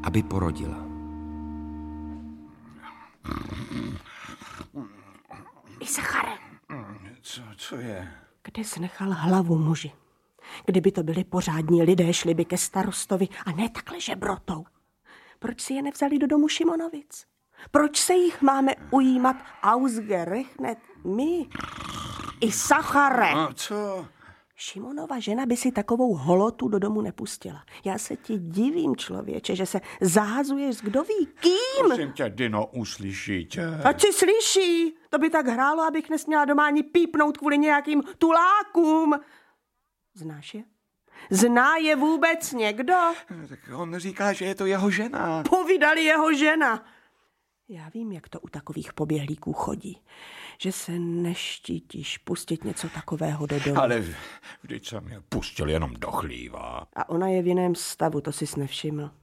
aby porodila. Isachare. Co je? Kde jsi nechal hlavu, muži? Kdyby to byli pořádní lidé, šli by ke starostovi a ne takhle žebrotou. Proč si je nevzali do domu Šimonovic? Proč se jich máme ujímat ausgerechnet my? Isachare. No, co? Šimonova žena by si takovou holotu do domu nepustila. Já se ti divím, člověče, že se zahazuješ s kdo ví kým. Prosím tě, Dino, uslyší tě. A ti slyší? To by tak hrálo, abych nesměla doma ani pípnout kvůli nějakým tulákům. Znáš je? Zná je vůbec někdo? Tak on říká, že je to jeho žena. Povídali jeho žena. Já vím, jak to u takových poběhlíků chodí. Že se neštítíš pustit něco takového do domu. Ale vždyť jsem je pustil jenom do chlíva. A ona je v jiném stavu, to jsi nevšiml.